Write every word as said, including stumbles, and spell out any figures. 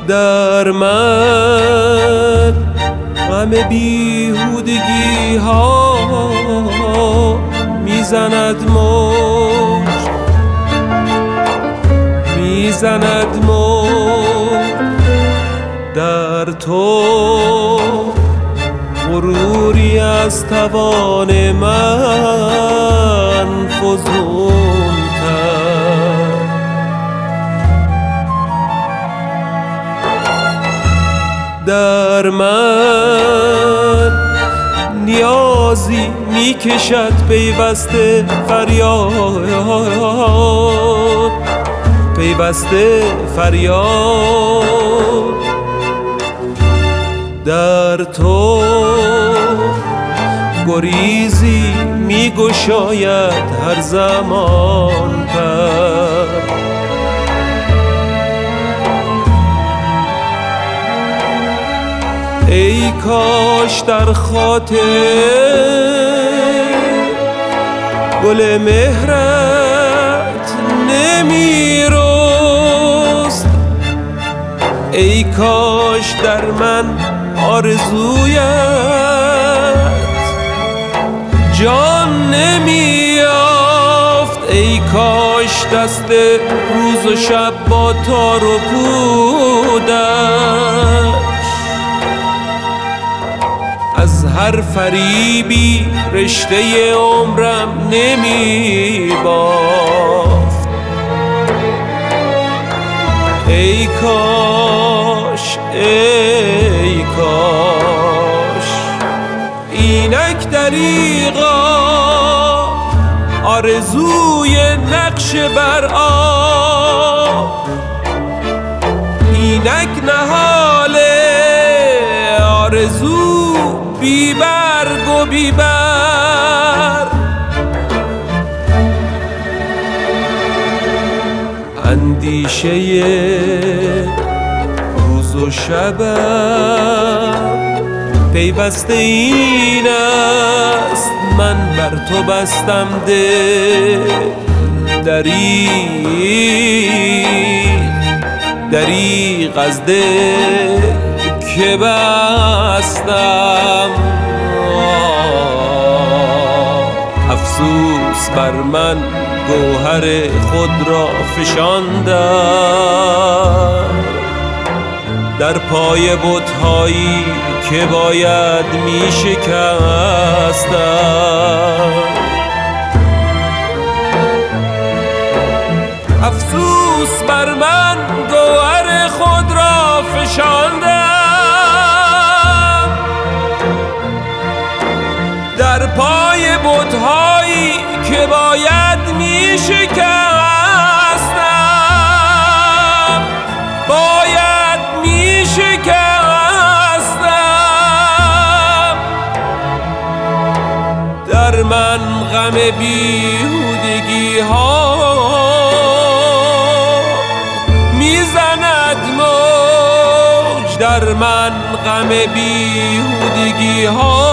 در من غم بیهودگی ها میزند موج، میزند موج. در تو غروری از توان من فزونتر. در من نیازی میکشد پیوسته فریاد، پیوسته فریاد. در تو گریزی میگشاید هر زمان پر. ای کاش در خاطر گل مهرت نمیرست، ای کاش در من آرزویت جان نمیافت، ای کاش دست روز و شب با تار و پودش از هر فریبی رشته عمرم نمی بافت. ای کاش ای کاش اینک دریغا آرزوی نقش بر آب، اینک نهال آرزو بی برگ و بی بر. اندیشه روز و شبم پیوسته این است، من بر تو بستم دل، دریغ دریغ از دل که بستم. افسوس بر من گوهر خود را فشاندم در پای بت‌هایی که باید می شکستم. افسوس بر من گوهر خود را فشاندم در پای بت‌هایی که باید می شکستم، باید می شکستم. در من غم بیهودگی ها میزند موج، در من غم بیهودگی ها